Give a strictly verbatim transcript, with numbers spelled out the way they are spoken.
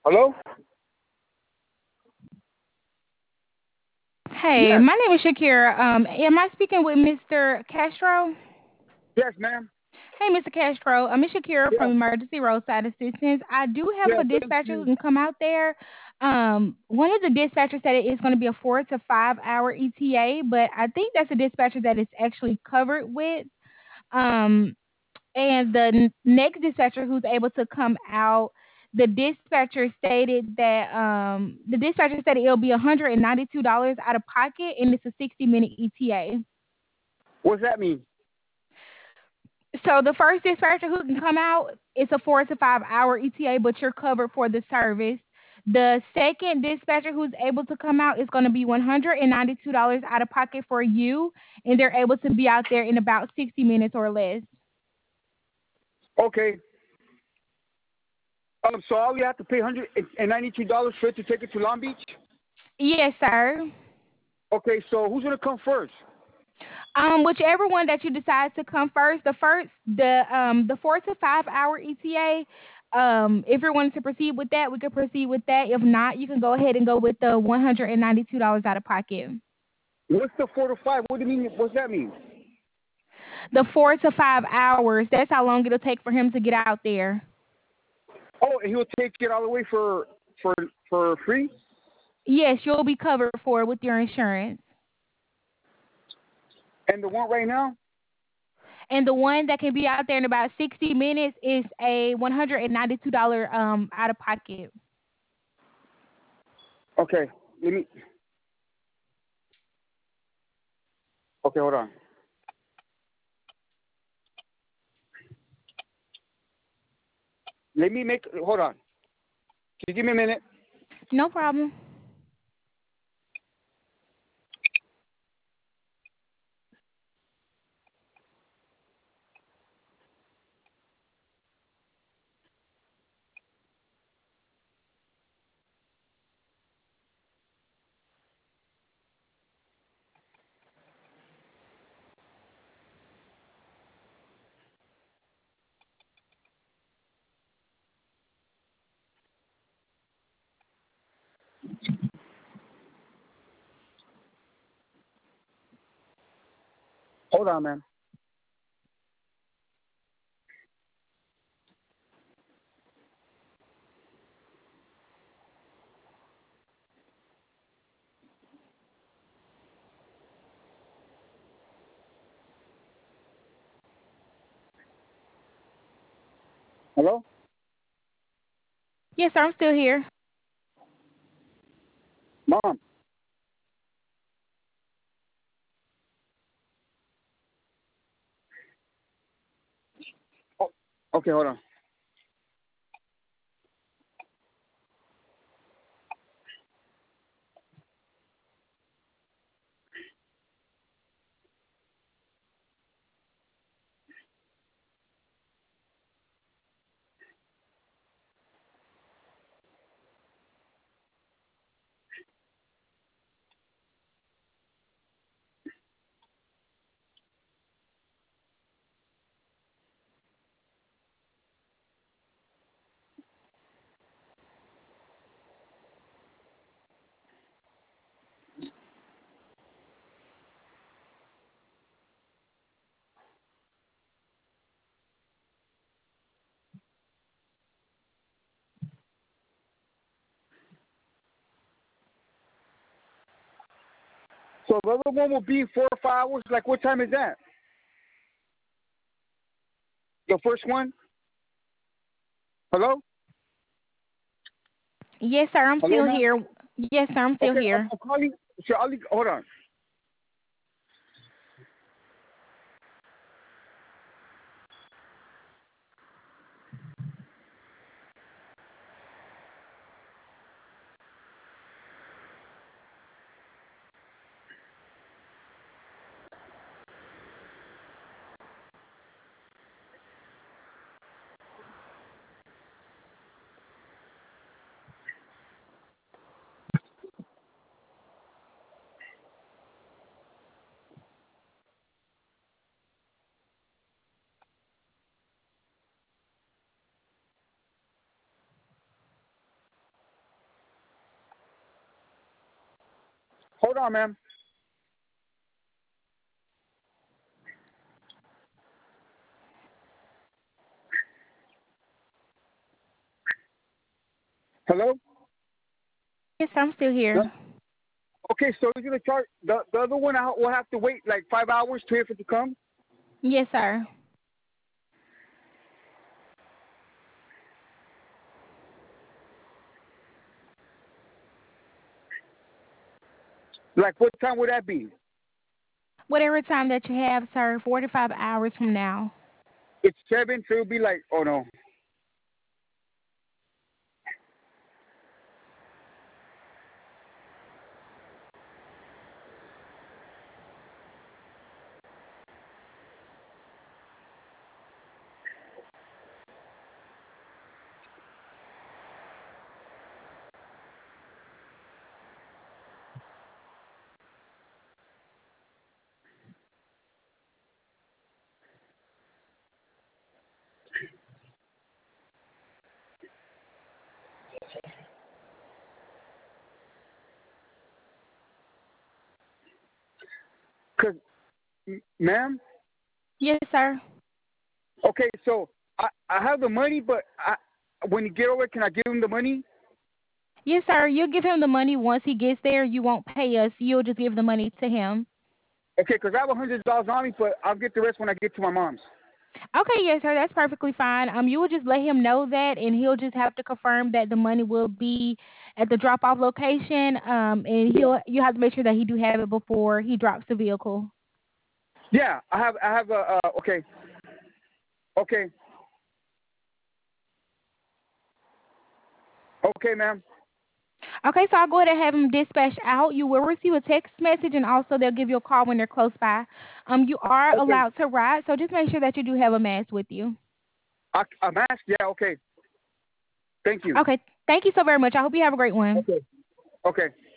Hello? Hey, Yes. my name is Shakira. Um, am I speaking with mister Castro? Yes, ma'am. Hey, mister Castro. I'm Shakira Yeah. from Emergency Roadside Assistance. I do have Yeah. a Thank dispatcher who you. can come out there. Um, one of the dispatchers said it is going to be a four to five hour E T A, but I think that's a dispatcher that is actually covered with. Um, and the n- next dispatcher who's able to come out, the dispatcher stated that um, the dispatcher said it'll be one hundred ninety-two dollars out of pocket, and it's a sixty minute E T A. What's that mean? So the first dispatcher who can come out, it's a four to five hour E T A, but you're covered for the service. The second dispatcher who's able to come out is going to be one hundred ninety-two dollars out of pocket for you, and they're able to be out there in about sixty minutes or less. Okay. Um. So I only have to pay one hundred and ninety-two dollars for it to take it to Long Beach. Yes, sir. Okay. So who's gonna come first? Um, whichever one that you decide to come first, the first, the um, the four to five hour E T A. Um, if you're wanting to proceed with that, we could proceed with that. If not, you can go ahead and go with the one hundred and ninety-two dollars out of pocket. What's the four to five? What do you mean? What's that mean? The four to five hours. That's how long it'll take for him to get out there. Oh, and he'll take it all the way for for for free. Yes, you'll be covered for it with your insurance. And the one right now. And the one that can be out there in about sixty minutes is a one hundred ninety-two dollars um out of pocket. Okay. Let me. Okay. Hold on. Let me make. Hold on. Can you give me a minute? No problem. Hold on, man. Hello, Yes, sir, I'm still here. mom. Oh, okay. Hold on. So the other one will be four or five hours. Like what time is that? The first one. Hello. Yes, sir, I'm Hello, still ma'am. here. Yes, sir, I'm still Okay, I'm, here. I'm calling. So I'll leave, hold on. Hold on, ma'am. Hello? Yes, I'm still No? here. Okay, so you're gonna charge the the other one. I will have to wait like five hours to wait for it to come. Yes, sir. Like what time would that be? Whatever time that you have, sir, forty-five hours from now. It's seven, so it'll be like, oh no. Cause, m- ma'am. Yes, sir. Okay, so I I have the money, but I when you get over, can I give him the money? Yes, sir. You'll give him the money once he gets there. You won't pay us. You'll just give the money to him. Okay, cause I have a hundred dollars on me, but I'll get the rest when I get to my mom's. Okay, yes, sir. That's perfectly fine. Um, you will just let him know that, and he'll just have to confirm that the money will be at the drop-off location. Um, and Yeah. he'll you have to make sure that he do have it before he drops the vehicle. Yeah, I have I have a uh, okay, okay, okay, ma'am. Okay, so I'll go ahead and have him dispatch out. You will receive a text message, and also they'll give you a call when they're close by. Um, you are Okay, allowed to ride, so just make sure that you do have a mask with you. I, I'm asked. Yeah, okay. Thank you. Okay, thank you so very much. I hope you have a great one. Okay, okay.